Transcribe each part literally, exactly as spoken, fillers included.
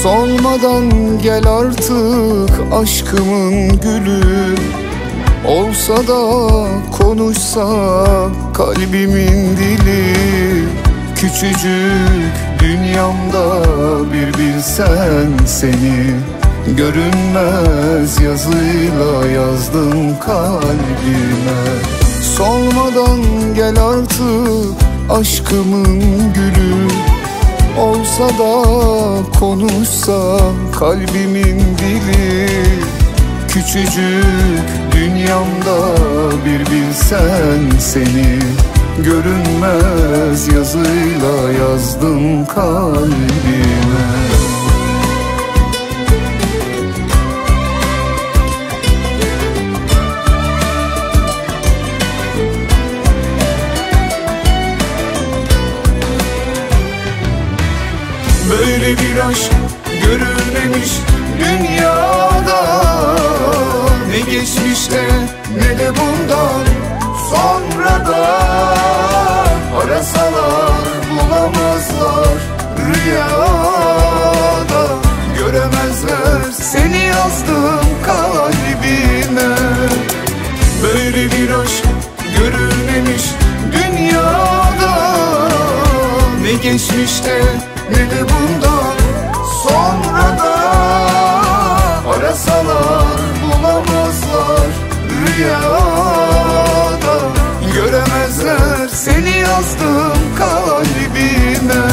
Solmadan gel artık aşkımın gülü. Olsa da konuşsa kalbimin dili. Küçücük dünyamda bir bilsen seni. Görünmez yazıyla yazdım kalbime. Solmadan gel artık aşkımın gülü. Olsa da konuşsa kalbimin dili. Küçücük dünyamda bir bilsen seni. Görünmez yazıyla yazdım kalbime. Böyle bir aşk görülmemiş dünyada. Ne geçmişte ne de bundan sonra da. Arasalar bulamazlar rüyada. Göremezler seni yazdım kalbime. Böyle bir aşk görülmemiş dünyada. Ne geçmişte ne de bundan sonra da. Arasalar bulamazlar rüyada. Göremezler seni yazdım kalbime.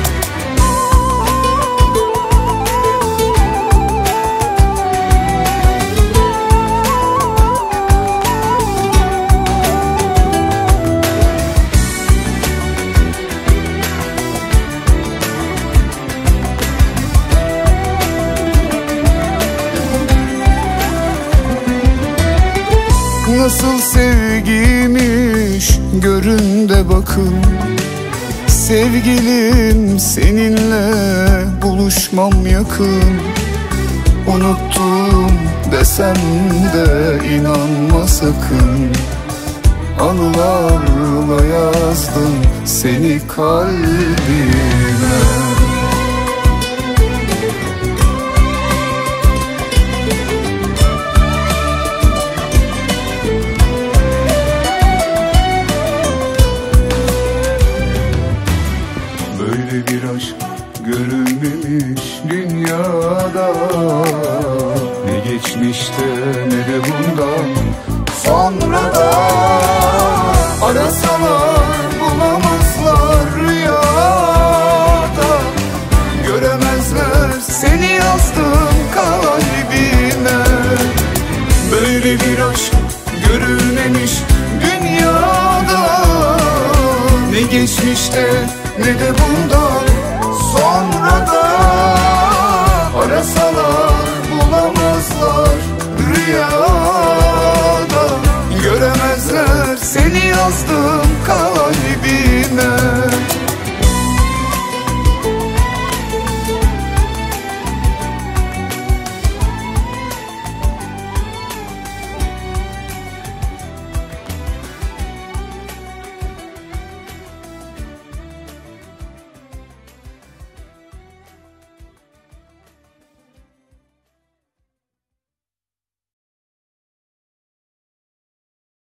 Nasıl sevgiymiş görün de bakın. Sevgilim seninle buluşmam yakın. Unuttum desem de inanma sakın. Anılarla yazdım seni kalbime. Böyle bir aşk görülmemiş dünyada. Ne geçmişte ne de bundan sonra da. Arasalar bulamazlar rüyada. Göremezler seni yazdım kalbime. Böyle bir aşk görülmemiş dünyada. Ne geçmişte ne de bundan sonra da. Arasalar bulamazlar rüyada. Göremezler seni yazdım